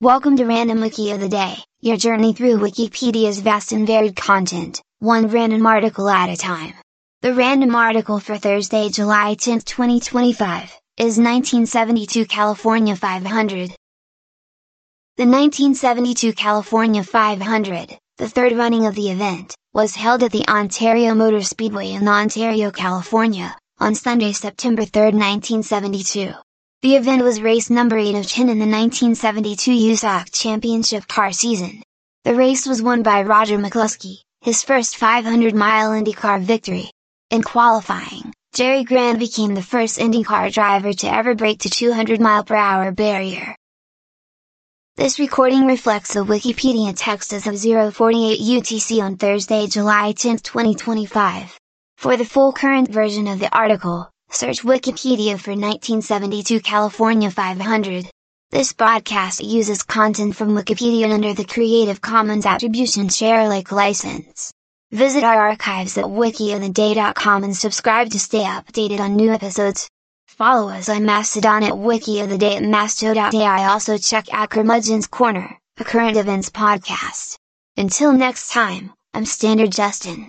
Welcome to Random Wiki of the Day, your journey through Wikipedia's vast and varied content, one random article at a time. The random article for Thursday, July 10, 2025, is 1972 California 500. The 1972 California 500, the third running of the event, was held at the Ontario Motor Speedway in Ontario, California, on Sunday, September 3, 1972. The event was race number 8 of 10 in the 1972 USAC Championship car season. The race was won by Roger McCluskey, his first 500-mile IndyCar victory. In qualifying, Jerry Grant became the first IndyCar driver to ever break the 200-mile-per-hour barrier. This recording reflects the Wikipedia text as of 0:48 UTC on Thursday, July 10, 2025. For the full current version of the article, search Wikipedia for 1972 California 500. This broadcast uses content from Wikipedia under the Creative Commons Attribution Share Alike license. Visit our archives at wikioftheday.com and subscribe to stay updated on new episodes. Follow us on Mastodon at wikioftheday at masto.ai. Also check out Curmudgeon's Corner, a current events podcast. Until next time, I'm Standard Justin.